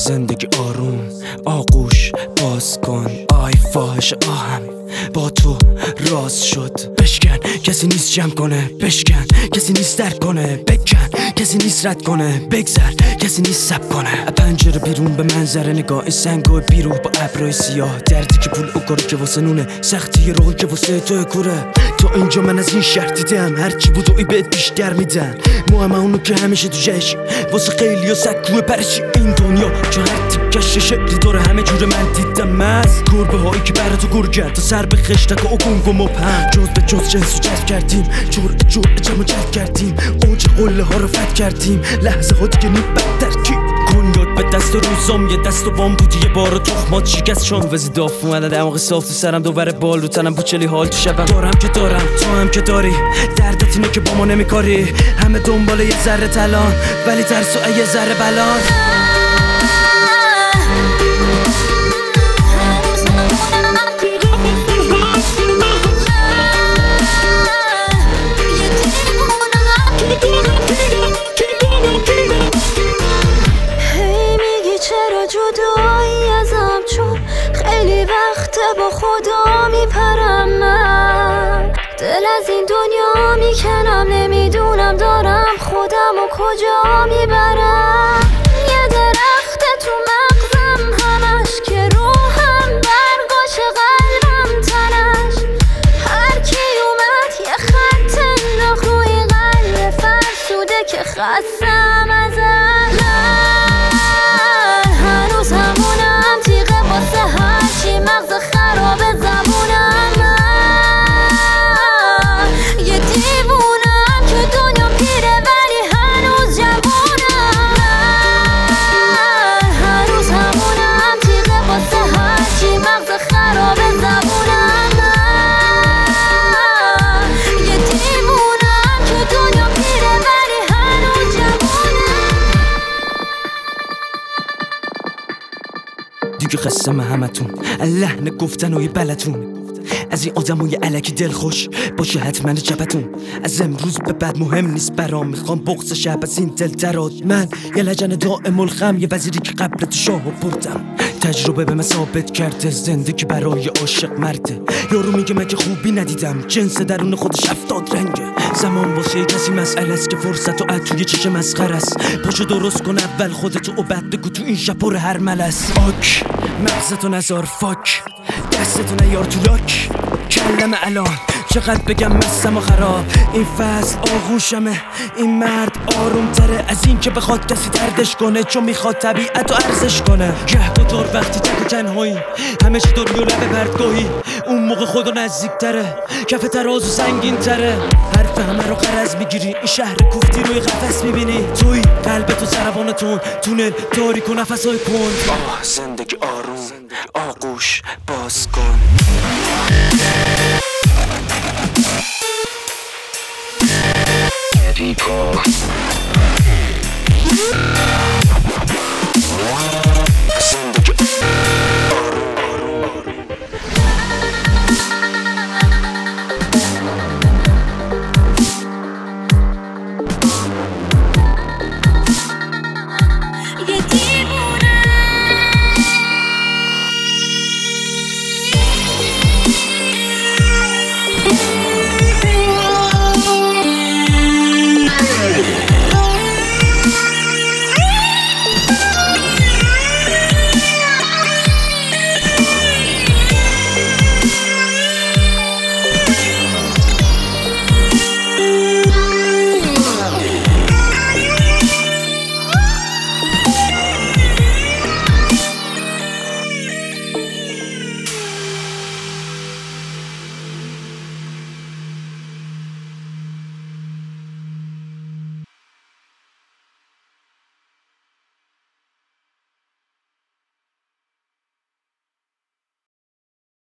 زندگی آروم آغوش باز کن. آی فاحش آهم با تو راز شد. بشکن کسی نیست جمع کنه، بشکن کسی نیست درک کنه، بکن کسی نیست رد کنه، بگذر کسی نیست سب کنه. پنجره بیرون به منظره نگاه سنگو بیرون با ابرای سیاه. دردی که پول اکاره که واسه نونه، سختی روحی که واسه تو کوره. تا اینجا من از این شهر دیدم هرچی بود و بهت بیشتر میدن. ما همه اونو که همیشه تو جشن واسه خیلی ها سکوه پرشی. این دنیا که هر تیکش شکلی داره همه جور من دیدم از گربه هایی که برا تو گر کرد تا سر به خشتک و گنگ و پهن. جز به جز جنسو جذب کردیم، جرعه جمع جذب کردیم، اوج قله ها رو فتح کردیم. لحظه ها دیگه نیم بدتر کی کنیاک به دست روزام یه دست و بام بودی یه بار تخمات شکست شان وزی داف اومده دماغ صاف تو سرم دوباره بال رو تنم بوچلی حال تو شبم. دارم که دارم تو هم که داری، دردت اینه که با ما نمیکاری. همه دنبال یه ذره طلان ولی ترس و یه ذره بلان. جدایی ازم چون خیلی وقته با خدا میپرم. من دل از این دنیا میکنم، نمیدونم دارم خودم و کجا میبرم. یه درخت تو مغزم همش که روحم برگاش قلبم تنش. هر کی اومد یه خط انداخت روی قلب فرسوده که خستم ازش. همونم تیغه واسه هرچی مغز خراب زبونم. من یه دیوونم که دنیا پیره ولی هنوز جوونم. من هنوز همونم تیغه واسه هرچی مغز خراب زبونم. من یه دیوونم که دنیا پیره ولی هنوز جوونم. دیگه خستم همتون لحن گفتن و یه بلتون از این آدمای الکی دلخوش باشه حتما جبتون. از امروز به بعد مهم نیست برام، میخوام بغض شب از این دل درات. من یه لجن دائم الخم، یه وزیری که قبل تو شاهو بردم. تجربه به من ثابت کرده زندگی برای عاشق مرده. یارو میگه من که خوبی ندیدم، جنس درون خودش 70 رنگه. زمان واسه کسی مسئله است که فرصت و توی چشم مسخره است. پاشو درست کن اول خودتو و بعد بگو تو این شب پر هر ملس. آک مغزتو نزار فاک، دستتو نیار تو لاک. کلم الان چقدر بگم مستم و خراب. این فصل آغوشمه، این مرد آروم تره از این که بخواد کسی دردش کنه، چون میخواد طبیعت و ارزش کنه. گهگدار وقتی تک و تنهایی همه چی داری و لب بردگاهی، اون موقع خدا نزدیک تره، کف ترازو سنگین تره. حرف همه رو قرض میگیری، این شهر کوفتی روی قفس میبینی. توی قلبتو سروانتون تونل تاریک و نفسای کند. زندگی آروم آغوش باز کن. People